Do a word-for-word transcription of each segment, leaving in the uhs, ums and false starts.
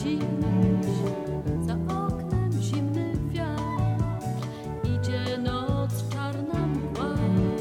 dziś, za oknem zimny wiatr, idzie noc czarna mgła,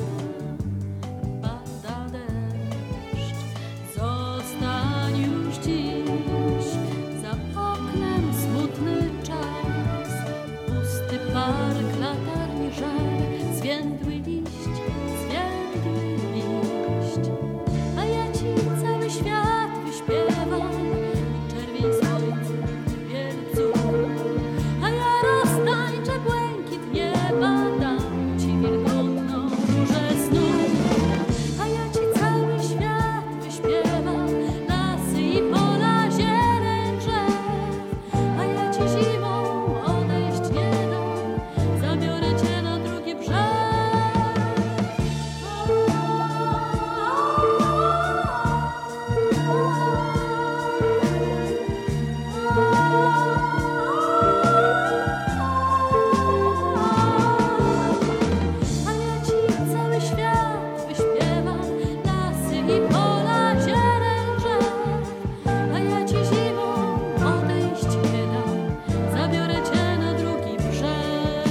pada deszcz. Zostań już dziś, za oknem smutny czas, pusty park, latarni żar, zwiędły liść, zwiędły liść. A ja ci cały świat wyśpiewam, czerwień słońca w wiecu. A ja roztańczę błękit nieba, dam ci wilgotną różę snu. A ja ci cały świat wyśpiewam, lasy i pola, zieleń drzew. A ja ci zimą odejść nie dam, zabiorę cię na drugi brzeg. A ja ci cały świat wyśpiewam, lasy i pola, zieleń drzew. A ja ci zimą odejść nie dam, zabiorę cię na drugi brzeg.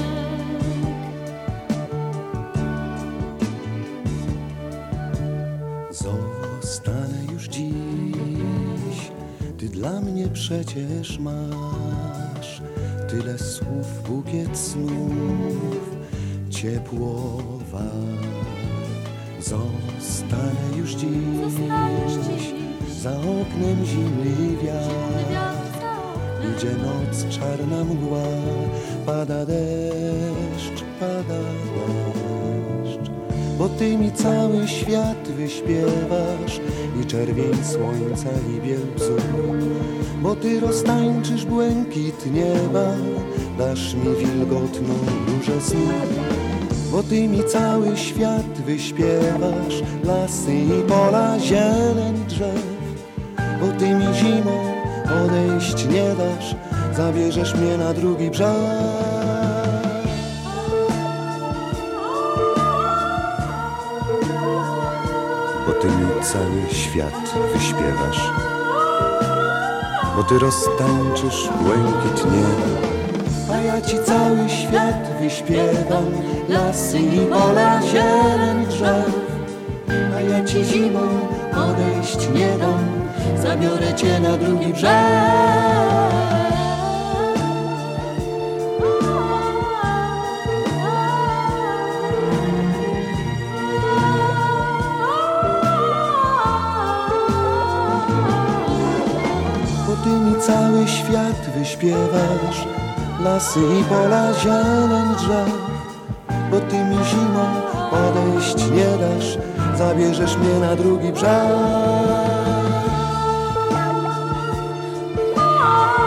Zostanę już dziś, ty dla mnie przecież masz tyle słów, bukiet snów, ciepło warg. Zostanę już Zostaniesz dziś, dziś, za oknem zimny wiatr, wiatr za oknem. idzie noc, czarna mgła, pada deszcz, pada deszcz. Bo ty mi cały świat wyśpiewasz i czerwień słońca i biel bzu. Bo ty roztańczysz błękit nieba, dasz mi wilgotną różę snu. Bo ty mi cały świat wyśpiewasz, lasy i pola, zieleń drzew. Bo ty mi zimą odejść nie dasz, zabierzesz mnie na drugi brzeg. Bo ty mi cały świat wyśpiewasz, bo ty roztańczysz błękit nieba. A ja ci cały świat wyśpiewam, lasy i pola, zieleń drzew. A ja ci zimą odejść nie dam, zabiorę cię na drugi brzeg. Bo ty mi cały świat wyśpiewasz, lasy i pola, zieleń drzew. Bo ty mi zimą odejść nie dasz, zabierzesz mnie na drugi brzeg.